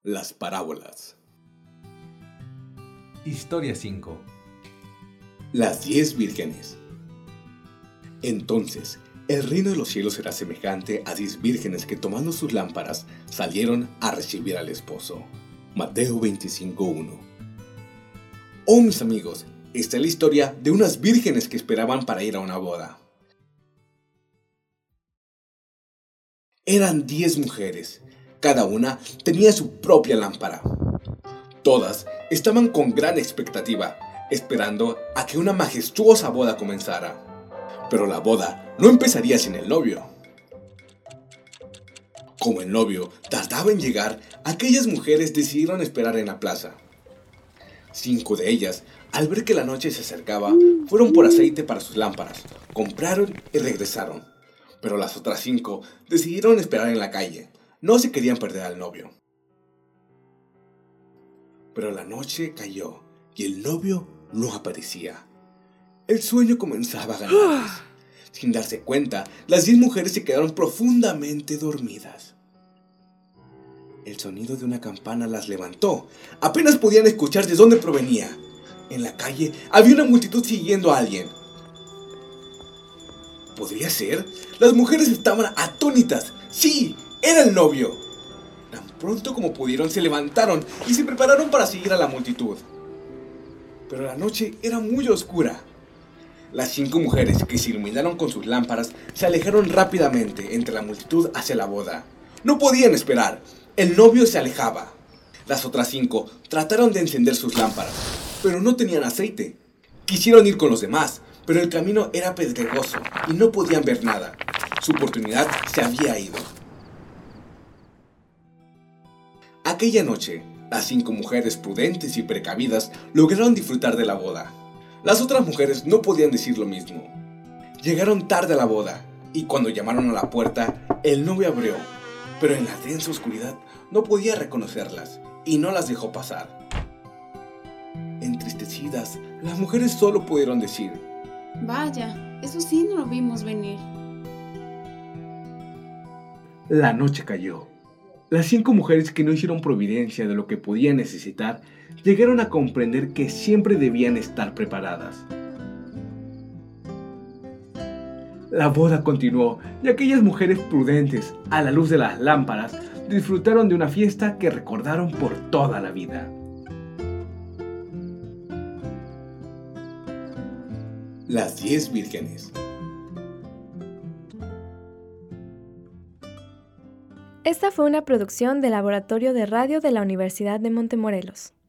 Las parábolas. Historia 5. Las 10 vírgenes. Entonces, el reino de los cielos será semejante a 10 vírgenes que, tomando sus lámparas, salieron a recibir al esposo. Mateo 25:1. Oh, mis amigos, esta es la historia de unas vírgenes que esperaban para ir a una boda. Eran 10 mujeres. Cada una tenía su propia lámpara. Todas estaban con gran expectativa, esperando a que una majestuosa boda comenzara. Pero la boda no empezaría sin el novio. Como el novio tardaba en llegar, aquellas mujeres decidieron esperar en la plaza. 5 de ellas, al ver que la noche se acercaba, fueron por aceite para sus lámparas, compraron y regresaron. Pero las otras 5 decidieron esperar en la calle. No se querían perder al novio. Pero la noche cayó y el novio no aparecía. El sueño comenzaba a ganarles. Sin darse cuenta, las 10 mujeres se quedaron profundamente dormidas. El sonido de una campana las levantó. Apenas podían escuchar de dónde provenía. En la calle había una multitud siguiendo a alguien. ¿Podría ser? Las mujeres estaban atónitas. ¡Sí! ¡Era el novio! Tan pronto como pudieron se levantaron y se prepararon para seguir a la multitud. Pero la noche era muy oscura. Las 5 mujeres que se iluminaron con sus lámparas se alejaron rápidamente entre la multitud hacia la boda. No podían esperar. El novio se alejaba. Las otras 5 trataron de encender sus lámparas, pero no tenían aceite. Quisieron ir con los demás, pero el camino era pedregoso y no podían ver nada. Su oportunidad se había ido. Aquella noche, las 5 mujeres prudentes y precavidas lograron disfrutar de la boda. Las otras mujeres no podían decir lo mismo. Llegaron tarde a la boda y cuando llamaron a la puerta, el novio abrió, pero en la densa oscuridad no podía reconocerlas y no las dejó pasar. Entristecidas, las mujeres solo pudieron decir: Vaya, eso sí no lo vimos venir. La noche cayó. Las 5 mujeres que no hicieron providencia de lo que podían necesitar llegaron a comprender que siempre debían estar preparadas. La boda continuó y aquellas mujeres prudentes, a la luz de las lámparas, disfrutaron de una fiesta que recordaron por toda la vida. Las 10 vírgenes. Esta fue una producción del Laboratorio de Radio de la Universidad de Montemorelos.